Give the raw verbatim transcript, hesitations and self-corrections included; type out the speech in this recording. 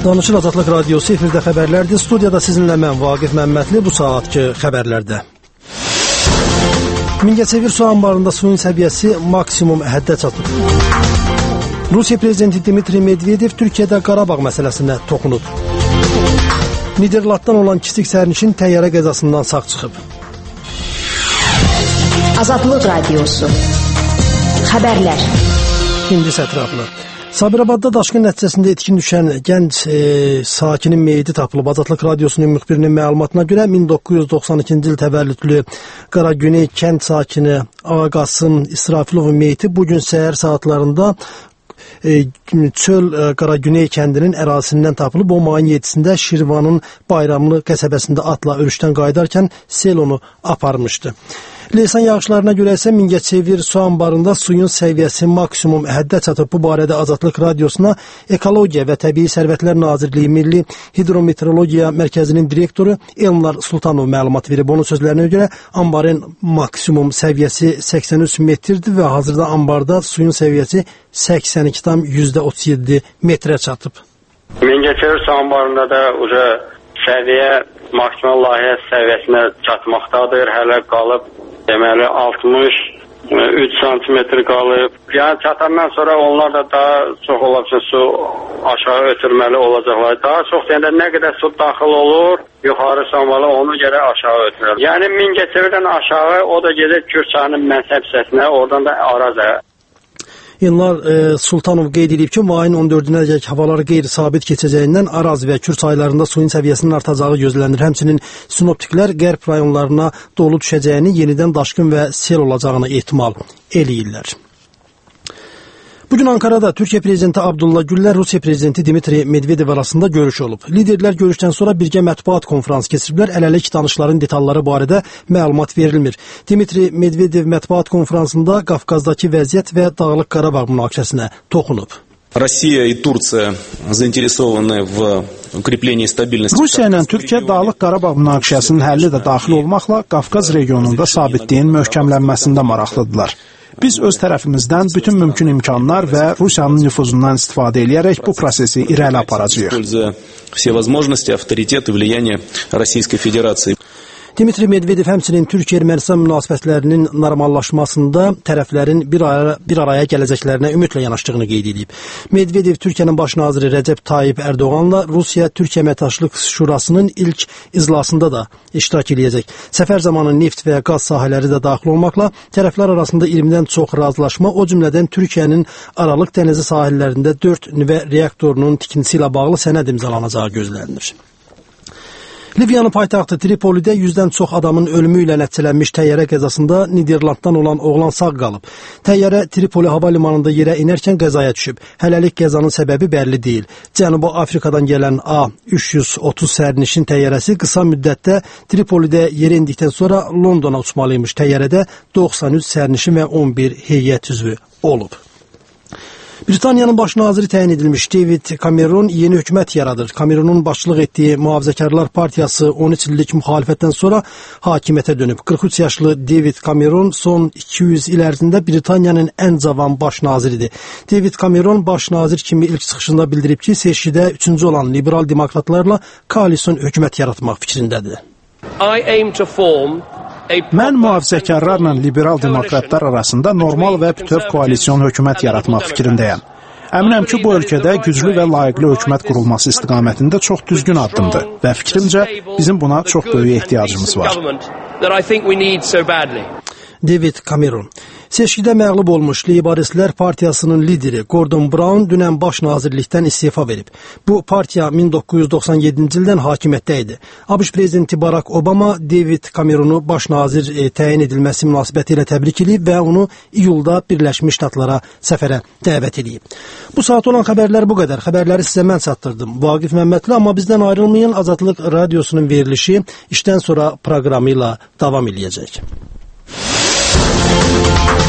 Danışır Azadlıq Radiosu efirdə xəbərlərdir. Studiyada sizinlə mən Vaqif Məmmədli bu saatki xəbərlərdə. Mingəçevir su anbarında suyun səviyyəsi maksimum həddə çatıb. Rusiya prezidenti Dmitri Medvedev Türkiyədə Qarabağ məsələsinə toxunub. Niderlanddan olan kiçik sərnişin təyyarə qəzasından sağ çıxıb. Azadlıq Radiosu xəbərlər. İndi ətraflı. Sabirabadda daşqın nəticəsində itkin düşən gənc e, sakinin meyidi tapılıb. Azadlıq Radiosunun müxbirinin məlumatına görə min doqquz yüz doxsan ikinci il təvəllüdlü Qaragüney kənd sakini Ağasım İsrafilovun meyiti bugün səhər saatlarında e, çöl e, Qaragüney kəndinin ərazisindən tapılıb. O mayın yeddisində Şirvanın Bayramlı qəsəbəsində atla örüşdən qayıdarkən sel onu aparmışdı. Leysan yağışlarına görə isə Mingəçevir su anbarında suyun səviyyəsi maksimum həddə çatıb. Bu barədə Azadlıq Radiosuna Ekologiya və Təbii Sərvətlər Nazirliyi Milli Hidrometeorologiya Mərkəzinin direktoru Elmar Sultanov məlumat verib. Onun sözlərinə görə anbarın maksimum səviyyəsi səksən üç metrdir və hazırda anbarda suyun səviyyəsi səksən iki tam yüzdə otuz yeddi metrə çatıb. Mingəçevir su anbarında da uca səviyyə maksimal layihə səviyyəsinə çatmaqdadır. Hələ qalıb deməli altmış üç santimetr qalıb. Yəni çatandan sonra onlar da daha çox olacaq su aşağı ötürməli olacaqlar. Daha çox deyəndə nə qədər su daxil olur, yuxarı sanmalı, onu görə aşağı ötürür. Yəni Mingəçevirdən aşağı o da gedir Kürçayının mənsəb hissəsinə, oradan da Arazə. Elmar e, Sultanov qeyd edib ki, mayın on dördünədək havalar qeyri-sabit keçəcəyindən Araz və Kür çaylarında suyun səviyyəsinin artacağı gözlənilir. Həmçinin sinoptiklər qərb rayonlarına dolu düşəcəyini, yenidən daşqın və sel olacağını ehtimal eləyirlər. Bugün Ankara'da Türkiye Prezidenti Abdullah Gül'lə Rusiya Prezidenti Dmitri Medvedev arasında görüş olub. Liderlər görüşdən sonra birgə mətbuat konferansı keçiriblər. Ələlik danışıqların detalları barədə məlumat verilmir. Dmitri Medvedev mətbuat konferansında Qafqazdakı vəziyyət və Dağlıq Qarabağ münaqişəsinə toxunub. Rusiya və Türkiyə zainteresovаны в укреплении стабильности. Rusiya ilə Türkiyə Dağlıq Qarabağ münaqişəsinin həlli də daxil olmaqla Qafqaz regionunda sabitliyin möhkəmlənməsində maraqlıdırlar. Biz öz tərəfimizdən bütün mümkün imkanlar və Rusiyanın nüfuzundan istifadə edərək bu prosesi irəli aparacağıq. Все возможности, авторитет и влияние Российской Федерации. Dmitri Medvedev həmçinin Türkiyə-Ermənistan münasibətlərinin normallaşmasında tərəflərin bir araya, bir araya gələcəklərinə ümidlə yanaşdığını qeyd edib. Medvedev Türkiyənin baş naziri Rəcəb Tayyip Ərdoğanla Rusiya-Türkiyə Əməkdaşlıq Şurasının ilk iclasında da iştirak edəcək. Səfər zamanı neft və qaz sahələri də daxil olmaqla tərəflər arasında iyirmidən çox razılaşma, o cümlədən Türkiyənin Aralıq dənizi sahillərində dörd nüvə reaktorunun tikintisi ilə bağlı sənəd imzalanacağı gözlənilir. Liviyanın paytaxtı Tripolidə yüzdən çox adamın ölümü ilə nəticələnmiş təyyarə qəzasında Niderlanddan olan oğlan sağ qalıb. Təyyarə Tripoli hava limanında yerə inərkən qəzaya düşüb. Hələlik qəzanın səbəbi bəlli deyil. Cənubi Afrikadan gələn A üç yüz otuz sərnişin təyyarəsi qısa müddətdə Tripolidə yerə indikdən sonra Londona uçmalıymış. Təyyarədə doxsan üç sərnişin və on bir heyət üzvü olub. Britaniyanın baş naziri təyin edilmiş David Cameron yeni hökumət yaradır. Cameronun başçılıq etdiyi Mühafizəkarlar Partiyası on üç illik müxalifətdən sonra hakimiyyətə dönüb. qırx üç yaşlı David Cameron son iki yüz il ərzində Britaniyanın ən cavan baş naziridir. David Cameron baş nazir kimi ilk çıxışında bildirib ki, seçkidə üçüncü olan liberal demokratlarla koalisyon hökumət yaratmaq fikrindədir. I aim to form Mən mühafizəkarlarla liberal demokratlar arasında normal və bütöv koalisyon hökumət yaratmaq fikrindəyəm. Əminəm ki, bu ölkədə güclü və layiqli hökumət qurulması istiqamətində çox düzgün addımdır və fikrimcə bizim buna çox böyük ehtiyacımız var. David Cameron. Seçkidə məğlub olmuş Leyboristlər Partiyasının lideri Gordon Brown dünən baş nazirlikdən istefa verib. Bu partiya min doqquz yüz doxsan yeddinci ildən hakimiyyətdə idi. ABŞ prezidenti Barack Obama David Cameronu baş nazir e, təyin edilməsi münasibəti ilə təbrik edib və onu iyulda Birləşmiş Ştatlara səfərə dəvət edib. Bu saat olan xəbərlər bu qədər. Xəbərləri sizə mən çatdırdım. Vaqif Məmmədli, amma bizdən ayrılmayın. Azadlıq Radiosunun verilişi işdən sonra proqramı ilə davam edəcək.